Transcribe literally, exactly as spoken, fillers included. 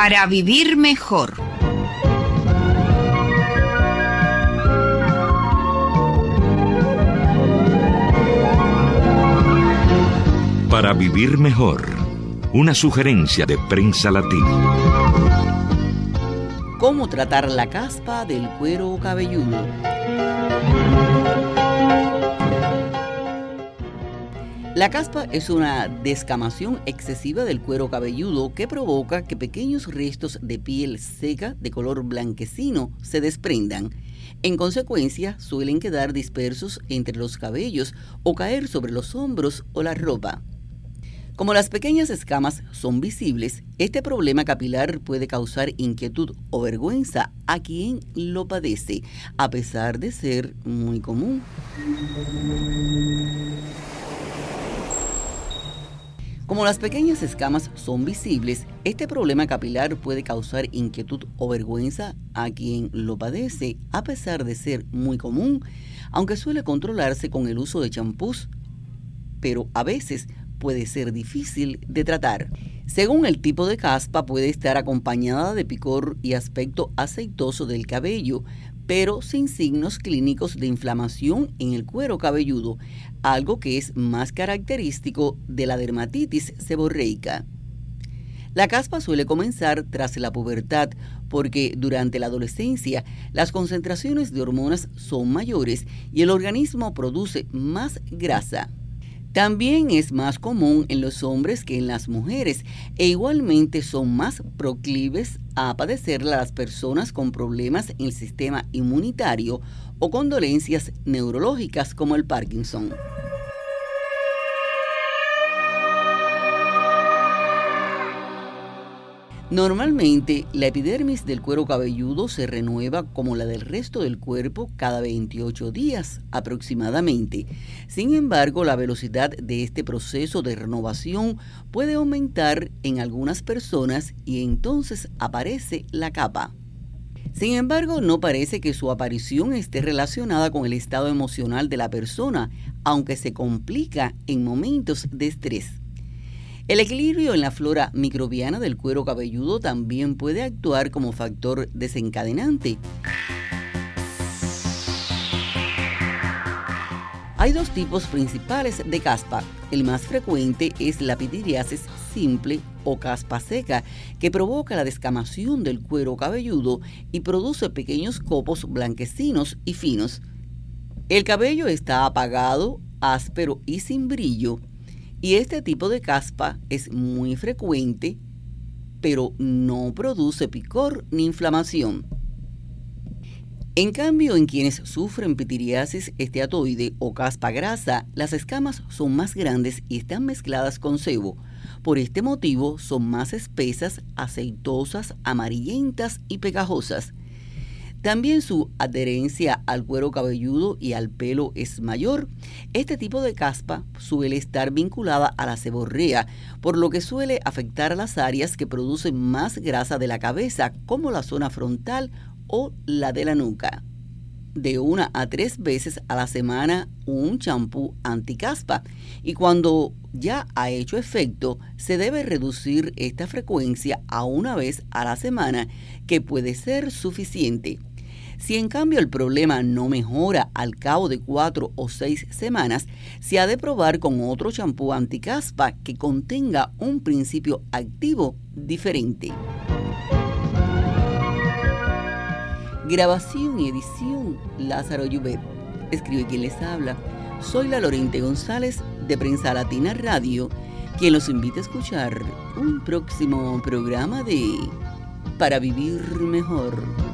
Para vivir mejor. Para vivir mejor. Una sugerencia de Prensa Latina. ¿Cómo tratar la caspa del cuero cabelludo? La caspa es una descamación excesiva del cuero cabelludo que provoca que pequeños restos de piel seca de color blanquecino se desprendan. En consecuencia, suelen quedar dispersos entre los cabellos o caer sobre los hombros o la ropa. Como las pequeñas escamas son visibles, este problema capilar puede causar inquietud o vergüenza a quien lo padece, a pesar de ser muy común. Como las pequeñas escamas son visibles, este problema capilar puede causar inquietud o vergüenza a quien lo padece, a pesar de ser muy común, aunque suele controlarse con el uso de champús, pero a veces puede ser difícil de tratar. Según el tipo de caspa, puede estar acompañada de picor y aspecto aceitoso del cabello, pero sin signos clínicos de inflamación en el cuero cabelludo, algo que es más característico de la dermatitis seborreica. La caspa suele comenzar tras la pubertad porque durante la adolescencia las concentraciones de hormonas son mayores y el organismo produce más grasa. También es más común en los hombres que en las mujeres e igualmente son más proclives a padecerla las personas con problemas en el sistema inmunitario o con dolencias neurológicas como el Parkinson. Normalmente, la epidermis del cuero cabelludo se renueva como la del resto del cuerpo cada veintiocho días aproximadamente. Sin embargo, la velocidad de este proceso de renovación puede aumentar en algunas personas y entonces aparece la capa. Sin embargo, no parece que su aparición esté relacionada con el estado emocional de la persona, aunque se complica en momentos de estrés. El equilibrio en la flora microbiana del cuero cabelludo también puede actuar como factor desencadenante. Hay dos tipos principales de caspa. El más frecuente es la pitiriasis simple o caspa seca, que provoca la descamación del cuero cabelludo y produce pequeños copos blanquecinos y finos. El cabello está apagado, áspero y sin brillo. Y este tipo de caspa es muy frecuente, pero no produce picor ni inflamación. En cambio, en quienes sufren pitiriasis esteatoide o caspa grasa, las escamas son más grandes y están mezcladas con sebo. Por este motivo, son más espesas, aceitosas, amarillentas y pegajosas. También su adherencia al cuero cabelludo y al pelo es mayor. Este tipo de caspa suele estar vinculada a la seborrea, por lo que suele afectar a las áreas que producen más grasa de la cabeza, como la zona frontal o la de la nuca. De una a tres veces a la semana un champú anticaspa, y cuando ya ha hecho efecto, se debe reducir esta frecuencia a una vez a la semana, que puede ser suficiente. Si en cambio el problema no mejora al cabo de cuatro o seis semanas, se ha de probar con otro champú anticaspa que contenga un principio activo diferente. Grabación y edición, Lázaro Llubet. Escribe quien les habla. Soy la Lorente González de Prensa Latina Radio, quien los invita a escuchar un próximo programa de Para Vivir Mejor.